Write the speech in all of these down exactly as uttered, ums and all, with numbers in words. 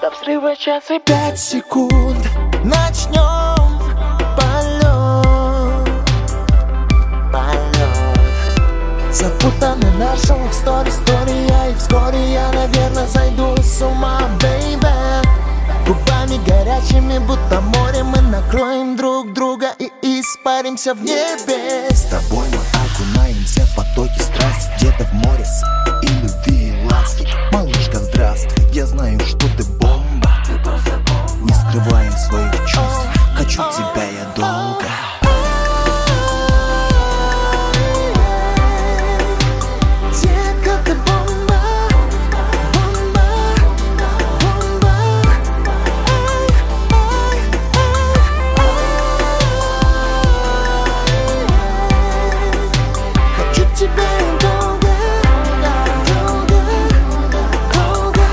До взрыва час и Пять секунд, начнем полет. Полет. Запутаны наши лав-стори, история, и вскоре я, наверное, зайду с ума, бейбе. Губами горячими, будто море, мы накроем друг друга и испаримся в небе. С тобой мы окунаемся в потоки страсти, где-то в море с и любви, и ласки. Малышка, здравствуй, я знаю, что ты бомба. Не скрывая своих чувств, хочу тебя я долго. Детка, ты бомба, бомба, бомба. Хочу тебя я долго, долго, долго.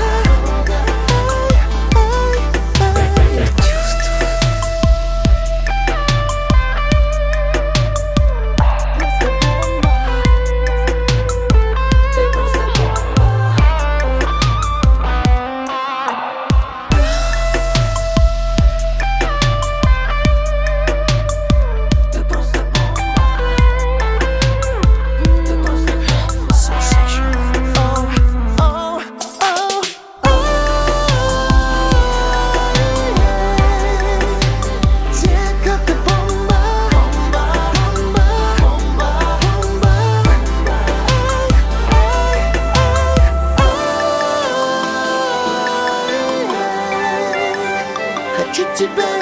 Хочу тебя